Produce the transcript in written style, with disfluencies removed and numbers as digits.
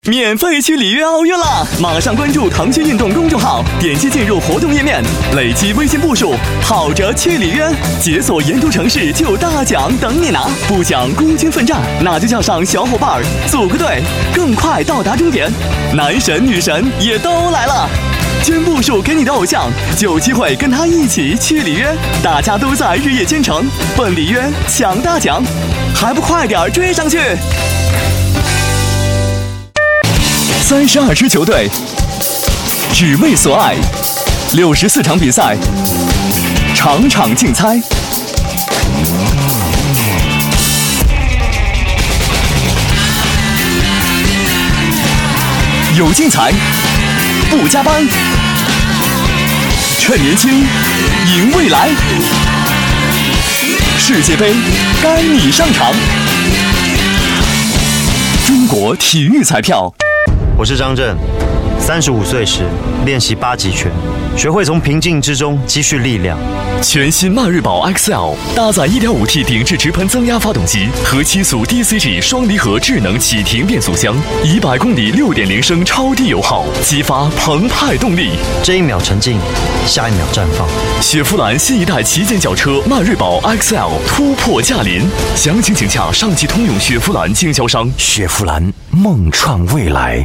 免费去里约奥运了！马上关注腾讯运动公众号，点击进入活动页面，累积微信步数，跑着去里约，解锁沿途城市就有大奖等你拿。不想孤军奋战，那就叫上小伙伴组个队，更快到达终点。男神女神也都来了，捐步数给你的偶像，就有机会跟他一起去里约。大家都在日夜兼程，奔里约抢大奖，还不快点追上去！32支球队，只为所爱，64场比赛，场场竞猜。有精彩，不加班，趁年轻，赢未来。世界杯，该你上场。中国体育彩票。 我是张震，35岁时练习8极拳，学会从平静之中积蓄力量。 全新迈锐宝 XL 搭载 1.5T 顶置直喷增压发动机和7速 DCG 双离合智能启停变速箱，100公里6.0升超低油耗，激发澎湃动力。 这一秒沉静，下一秒绽放。 雪佛兰新一代旗舰轿车迈锐宝 XL 突破驾临，详情请洽上汽通用雪佛兰经销商。 雪佛兰，梦创未来。